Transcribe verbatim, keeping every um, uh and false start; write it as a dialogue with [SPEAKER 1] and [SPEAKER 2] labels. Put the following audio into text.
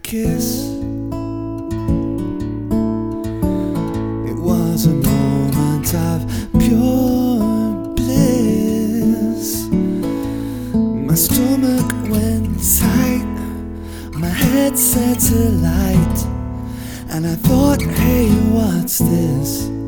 [SPEAKER 1] kiss. It was a moment of pure bliss. My stomach went tight, my head set alight, and I thought, hey, what's this?